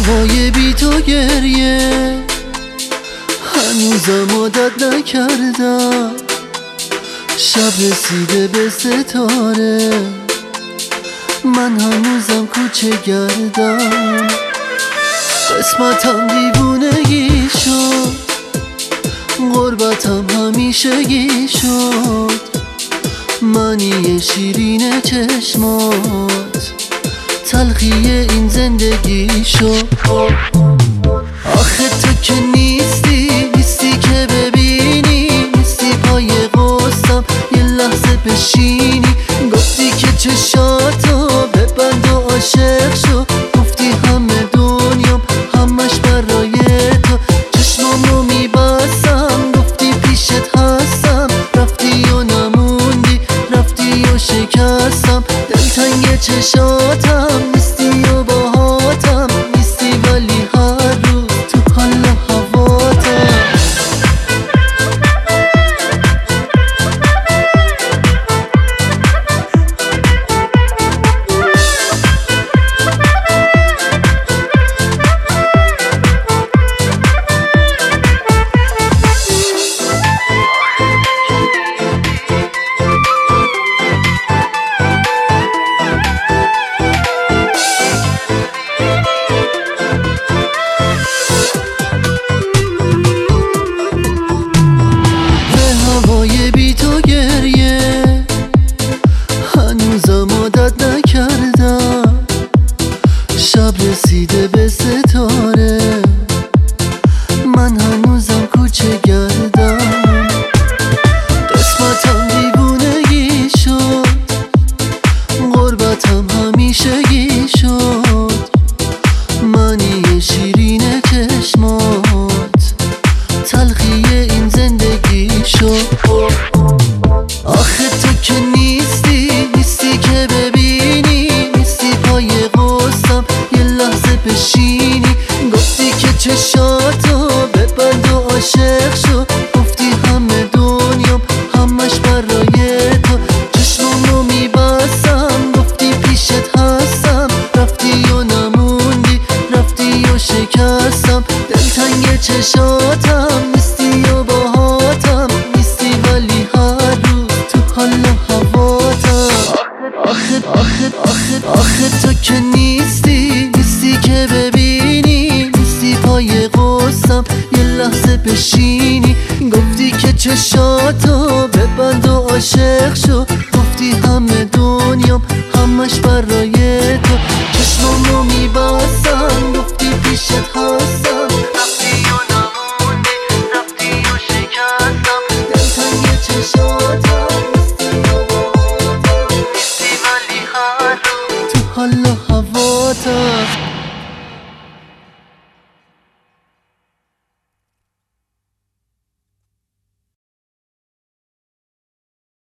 هوای بی تو گریه هنوزم عادت نکردم، شب رسیده به ستاره من هنوزم کوچه گردم. قسمتم دیوونگی شد، غربتم همیشگی شد، معنی شیرین چشمات تلخی این زندگی شد. آخه تو که نیستی که ببینی، نیستی پای قصم یه لحظه بشینی. گفتی که چشاتو ببند و عاشق شو، گفتی همه دنیام همش برای تو. چشمامو میبستم گفتی پیشت هستم، رفتی و نموندی، رفتی و شکستم. دلتنگ چشاتم نیستی و باهاتم نیستی، ولی هر روز تو حال و هواتم. بی تو گریه هنوزم عادت نکردم، شب رسیده به ستاره من هنوزم کوچه گردم. قسمتم دیوونگی شد، غربتم همیشگی شد، معنی شیرین چشمات تلخی این زندگی شد. آخه تو که نیستی که ببینی، نیستی پای قصم یه لحظه بشینی. گفتی که چشاتو ببند و عاشق شو، گفتی همه دنیام همش برای تو. چشمامو میبستم گفتی پیشت هستم، رفتی و نموندی، رفتی و شکستم. دلتنگ چشاتم نیستی و باهاتم نیستی، ولی هر روز تو حال و هواتم. آخه تو که نیستی که ببینی، نیستی پای قصم یه لحظه بشینی. گفتی که چشاتو ببند و عاشق شو، گفتی همه دنیام همش برای تو. چشمامو میبستم